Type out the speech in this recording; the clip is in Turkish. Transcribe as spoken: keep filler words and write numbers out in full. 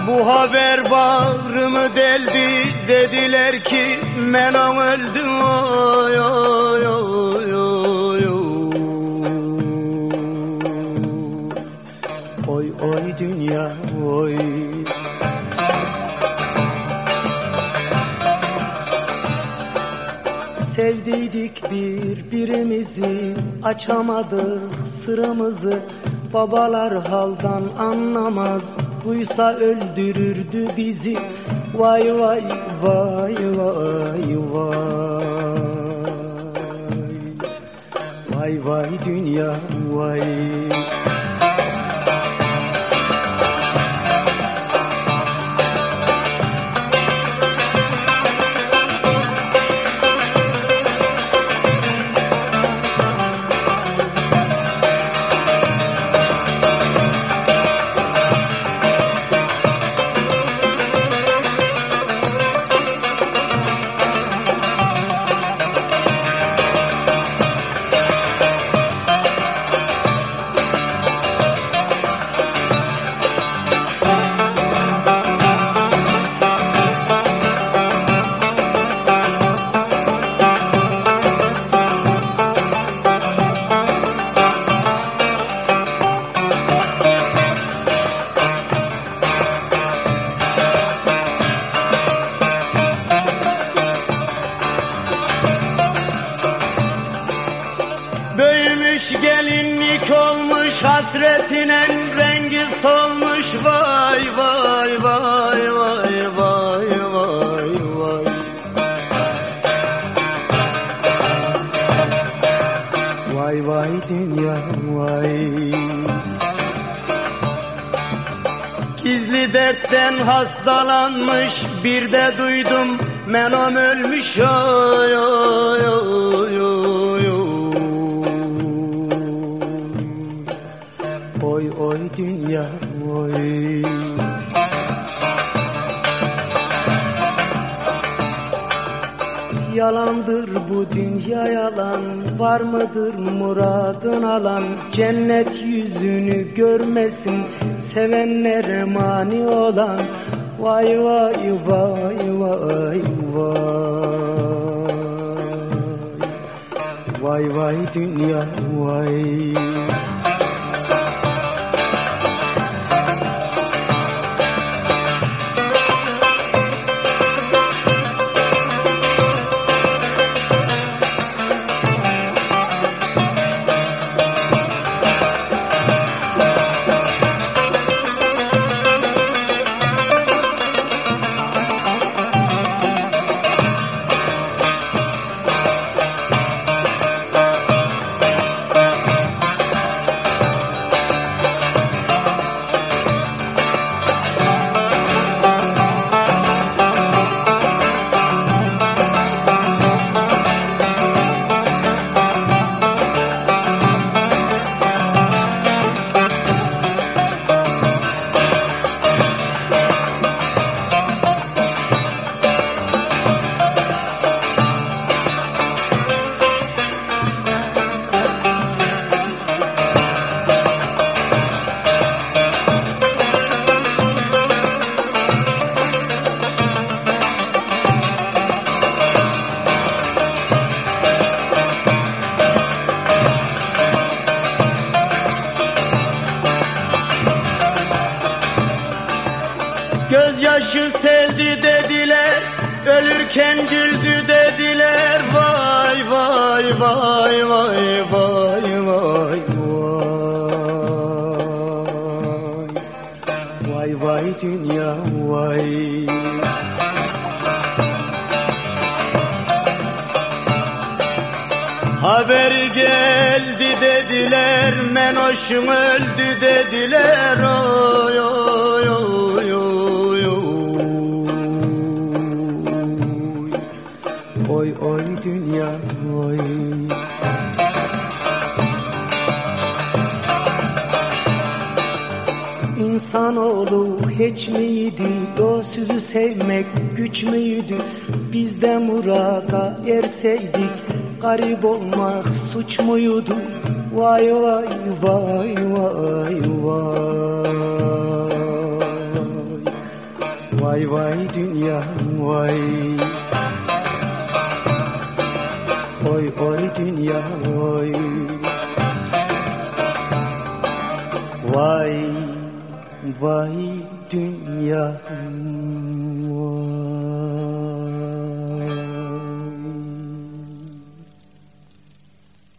Bu haber bağrımı deldi, dediler ki menam öldü. Oy oy oy oy oy oy dünya oy. Sevdiydik birbirimizi, açamadık sırrımızı. Babalar haldan anlamaz, duysa öldürürdü bizi. Vay vay vay vay vay. Vay vay dünya vay. Büyümüş gelinlik olmuş, hasretinin rengi solmuş. Vay vay vay vay vay vay vay. Vay vay dünya vay. Gizli dertten hastalanmış, bir de duydum menam ölmüş. Oy oy oy oy oy. Oy oy dünya oy. Yalandır bu dünya yalan, var mıdır muradın alan? Cennet yüzünü görmesin sevenlere mani olan. Vay vay vay vay vay. Vay vay dünya vay. Gözyaşı seldi dediler, ölürken güldü dediler. Vay vay vay vay vay vay vay. Vay vay dünya vay. Haberi geldi dediler, menoşum öldü dediler. Oy oy oy oy oy. Oy oy dünya oy. İnsanoğlu hiç miydi, o sözü sevmek güç müydü? Biz de murada erseydik, garip olmak suç muydu? Vay vay vay vay vay. Vay vay dünya vay. Oy oy dünya oy. Vay vay dünya.